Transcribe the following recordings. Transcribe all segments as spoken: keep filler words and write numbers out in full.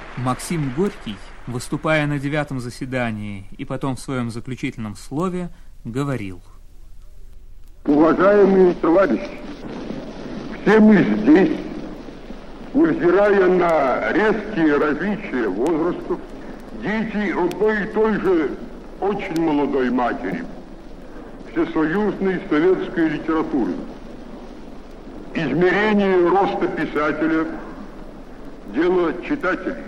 Максим Горький, выступая на девятом заседании и потом в своем заключительном слове, говорил: уважаемые товарищи, все мы здесь, невзирая на резкие различия возрастов, дети одной и той же очень молодой матери, всесоюзной советской литературы. Измерение роста писателя – дело читателей.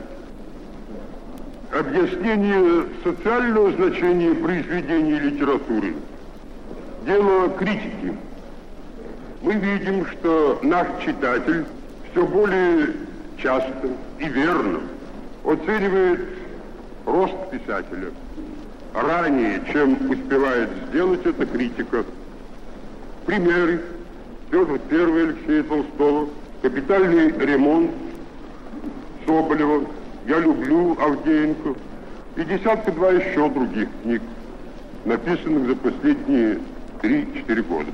Объяснение социального значения произведений литературы – дело критики. Мы видим, что наш читатель все более часто и верно оценивает рост писателя ранее, чем успевает сделать эта критика. Примеры: Петр Первый Алексея Толстого, «Капитальный ремонт» Соболева, «Я люблю» Авдеенко и десятка-два еще других книг, написанных за последние три-четыре года.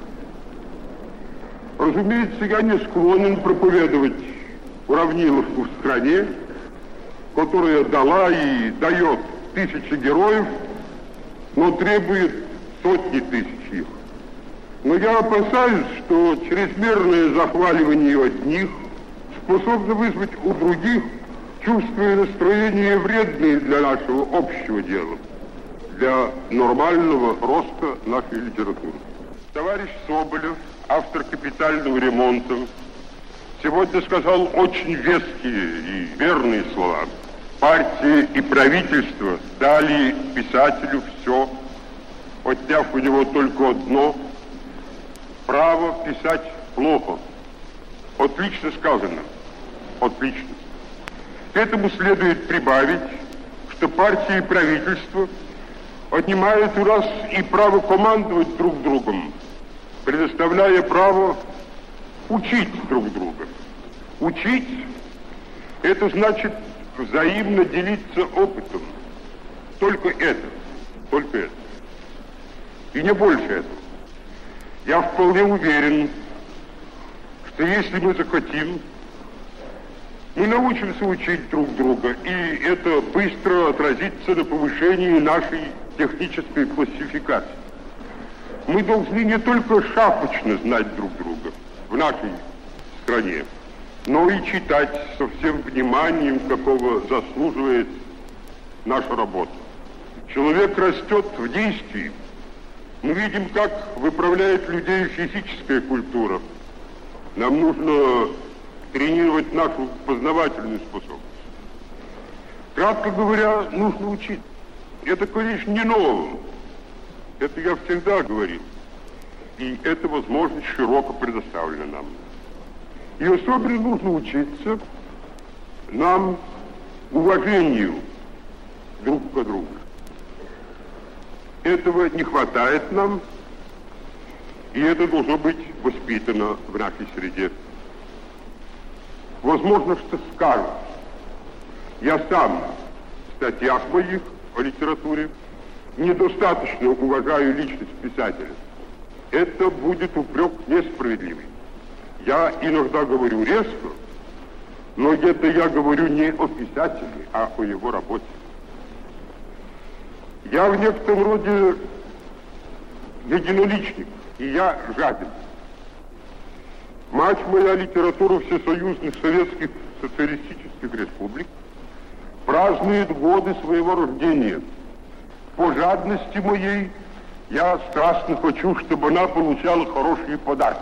Разумеется, я не склонен проповедовать уравниловку в стране, которая дала и дает тысячи героев, но требует сотни тысяч их. Но я опасаюсь, что чрезмерное захваливание одних способно вызвать у других чувства и настроения вредные для нашего общего дела, для нормального роста нашей литературы. Товарищ Соболев, автор «Капитального ремонта», сегодня сказал очень веские и верные слова. Партия и правительство дали писателю все, отняв у него только одно – право писать плохо. Отлично сказано. Отлично. К этому следует прибавить, что партия и правительство отнимают у нас и право командовать друг другом, предоставляя право учить друг друга. Учить – это значит взаимно делиться опытом. Только это. Только это. И не больше этого. Я вполне уверен, что если мы захотим, мы научимся учить друг друга, и это быстро отразится на повышении нашей технической классификации. Мы должны не только шапочно знать друг друга в нашей стране, но и читать со всем вниманием, какого заслуживает наша работа. Человек растет в действии. Мы видим, как выправляет людей физическая культура. Нам нужно тренировать нашу познавательную способность. Кратко говоря, нужно учить. Это, конечно, не ново. Это я всегда говорил. И эта возможность широко предоставлена нам. И особенно нужно учиться нам уважению друг к другу. Этого не хватает нам, и это должно быть воспитано в нашей среде. Возможно, что скажут: я сам в статьях моих о литературе недостаточно уважаю личность писателя. Это будет упрек несправедливый. Я иногда говорю резко, но это я говорю не о писателе, а о его работе. Я в некотором роде единоличник, и я жаден. Мать моя литература всесоюзных советских социалистических республик празднует годы своего рождения. По жадности моей я страстно хочу, чтобы она получала хорошие подарки.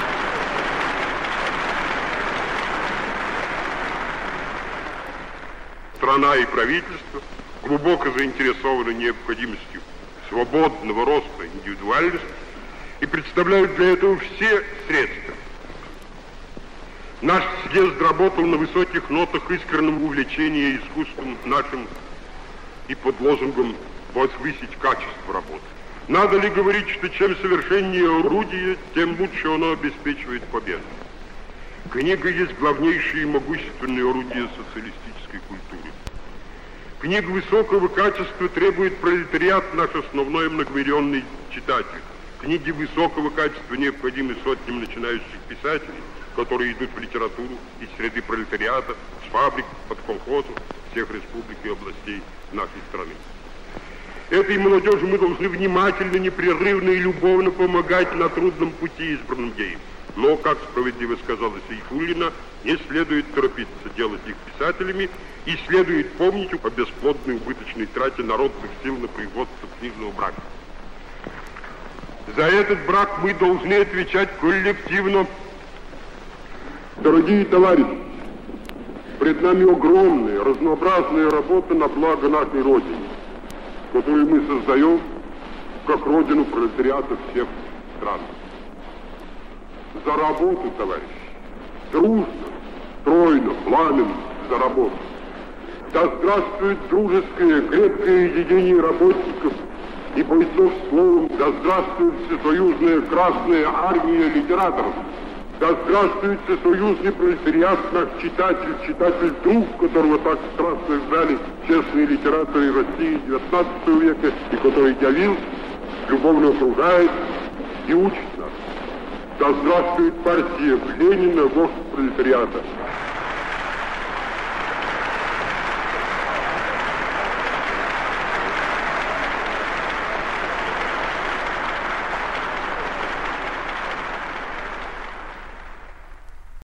Страна и правительство глубоко заинтересованы необходимостью свободного роста индивидуальности и представляют для этого все средства. Наш съезд работал на высоких нотах искреннего увлечения искусством нашим и под лозунгом «возвысить качество работы». Надо ли говорить, что чем совершеннее орудие, тем лучше оно обеспечивает победу? Книга есть главнейшее и могущественное орудие социалистической культуры. Книга высокого качества требует пролетариат, наш основной многомиллионный читатель. Книги высокого качества необходимы сотням начинающих писателей, которые идут в литературу из среды пролетариата, с фабрик, под колхозов. всех республик и областей нашей страны. Этой молодежи мы должны внимательно, непрерывно и любовно помогать на трудном пути, избранном ею. Но, как справедливо сказала Сейфуллина, не следует торопиться делать их писателями, и следует помнить о бесплодной убыточной трате народных сил на производство книжного брака. За этот брак мы должны отвечать коллективно. Дорогие товарищи, пред нами огромная, разнообразная работа на благо нашей Родины, которую мы создаем как родину пролетариата всех стран. За работу, товарищи, дружно, стройно, пламенно за работу. Да здравствует дружеское, крепкое единение работников и бойцов словом, да здравствует всесоюзная Красная Армия литераторов, да здравствует всесоюзный пролетариат, наш читатель, читатель друг, которого так страстно ждали честные литераторы России девятнадцатого века, и который явился, любовно окружает и учит нас. Да здравствует партия Ленина, вождь пролетариата.